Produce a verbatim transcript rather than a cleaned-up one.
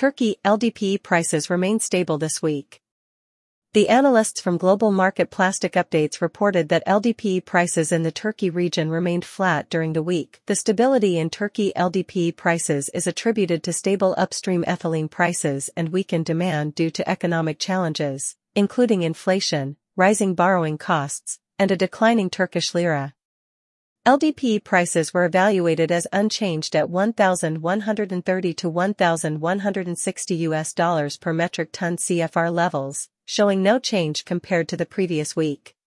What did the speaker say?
Turkey L D P prices remain stable this week. The analysts from Global Market Plastic Updates reported that L D P prices in the Turkey region remained flat during the week. The stability in Turkey L D P prices is attributed to stable upstream ethylene prices and weakened demand due to economic challenges, including inflation, rising borrowing costs, and a declining Turkish lira. L D P prices were evaluated as unchanged at one thousand one hundred thirty to one thousand one hundred sixty U S dollars per metric ton C F R levels, showing no change compared to the previous week.